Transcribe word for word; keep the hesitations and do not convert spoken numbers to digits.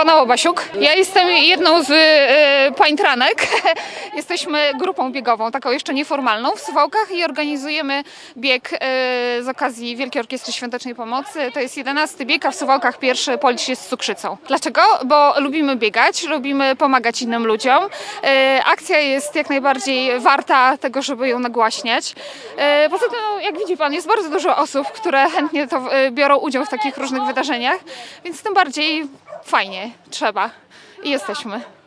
Iwona Łobasiuk. Ja jestem jedną z y, pańtranek. Jesteśmy grupą biegową, taką jeszcze nieformalną w Suwałkach i organizujemy bieg y, z okazji Wielkiej Orkiestry Świątecznej Pomocy. To jest jedenasty bieg, a w Suwałkach pierwszy policz jest z cukrzycą. Dlaczego? Bo lubimy biegać, lubimy pomagać innym ludziom. Y, akcja jest jak najbardziej warta tego, żeby ją nagłaśniać. Y, poza tym, no, jak widzi Pan, jest bardzo dużo osób, które chętnie to y, biorą udział w takich różnych wydarzeniach, więc tym bardziej fajnie, trzeba i jesteśmy.